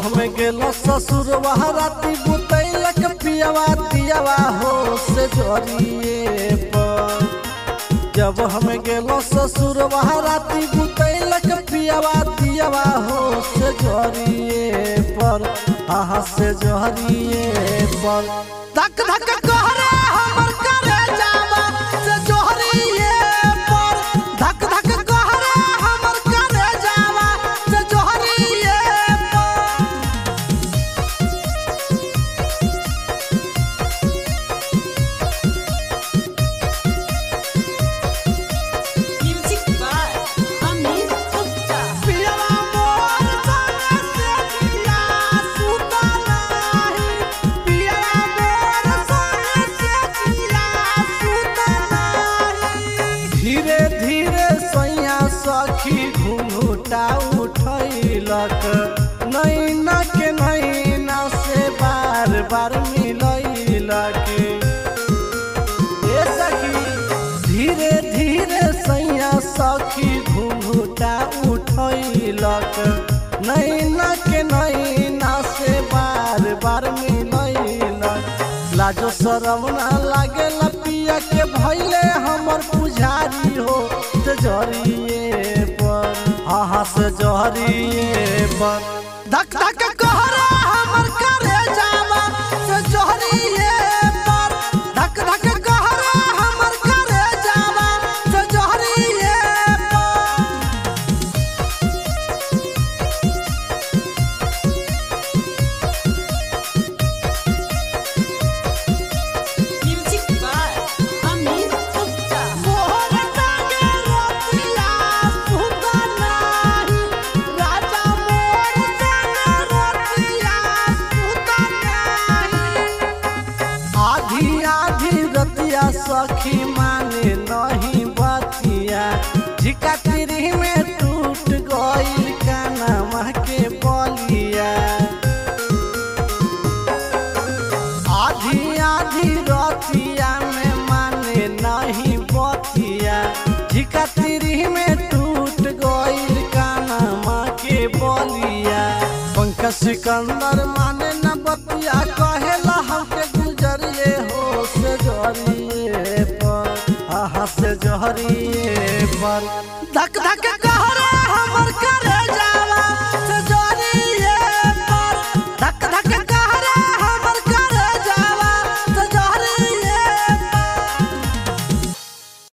हमें गेलो ससुर वहाँ राती बुतैलक पियावा दियावा हो से जोरिए पर। जब हमें गेलो ससुर वहाँ राती बुतैलक पियावा दियावा हो से जोरिए पर। हाँ से जोरिए पर धक धक कहरे हमर करे जावा से जोरिए पर। धक धक कहरे हमर करे जावा से जोरिए सखी घूंघटा उठैलक नैना के नैना से बार बार मिलैलक। ए सखी धीरे धीरे सैया सखी घूंघटा उठैलक नैना के नैना से बार बार मिलैलक। लाजो शरम ना लागे पिया के भैले हमर पुजारी हो से जोरिए पर। हाँ से जोरिए पर धक धक कहरा हमर करे जावा से जोरिए पर। धक धक कहरा हमर करे जावा से जोरिए सखी माने नहीं बतिया झिका तिरी में टूट गइल कानमा के बलिया। आधी आधी रतिया में माने नहीं बतिया झिका तिरी में टूट गइल कानमा के बलिया। पंकज सिकंदर माने न बतिया कहेला हमके गुजरिए हो से जोरिए पर। हाँ से जोरिए पर धक धक कहरा हमर